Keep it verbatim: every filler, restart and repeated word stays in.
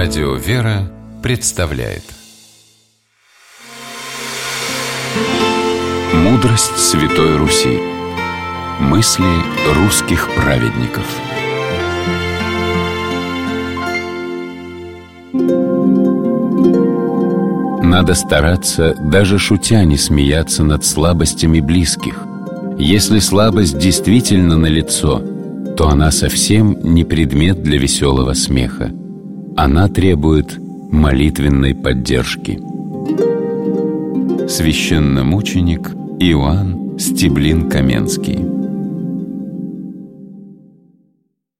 Радио «Вера» представляет Мудрость Святой Руси. Мысли русских праведников. Надо стараться, даже шутя, не смеяться над слабостями близких. Если слабость действительно налицо, то она совсем не предмет для веселого смеха. Она требует молитвенной поддержки. Священномученик Иоанн Стеблин-Каменский.